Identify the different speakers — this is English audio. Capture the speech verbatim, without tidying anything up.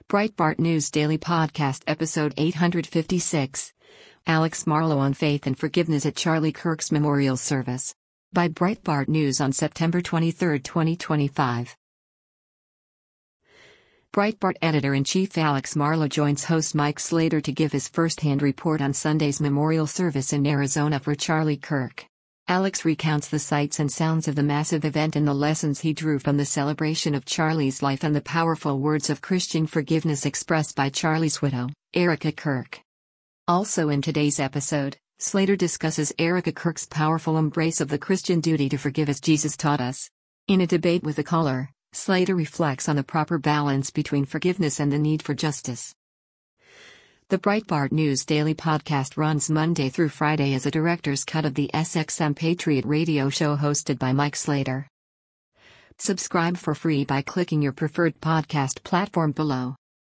Speaker 1: Breitbart News Daily Podcast Episode eight fifty-six. Alex Marlow on Faith and Forgiveness at Charlie Kirk's Memorial Service. By Breitbart News on September twenty-third, twenty twenty-five. Breitbart editor-in-chief Alex Marlow joins host Mike Slater to give his first-hand report on Sunday's memorial service in Arizona for Charlie Kirk. Alex recounts the sights and sounds of the massive event and the lessons he drew from the celebration of Charlie's life and the powerful words of Christian forgiveness expressed by Charlie's widow, Erica Kirk. Also in today's episode, Slater discusses Erica Kirk's powerful embrace of the Christian duty to forgive as Jesus taught us. In a debate with the caller, Slater reflects on the proper balance between forgiveness and the need for justice. The Breitbart News Daily Podcast runs Monday through Friday as a director's cut of the S X M Patriot radio show hosted by Mike Slater. Subscribe for free by clicking your preferred podcast platform below.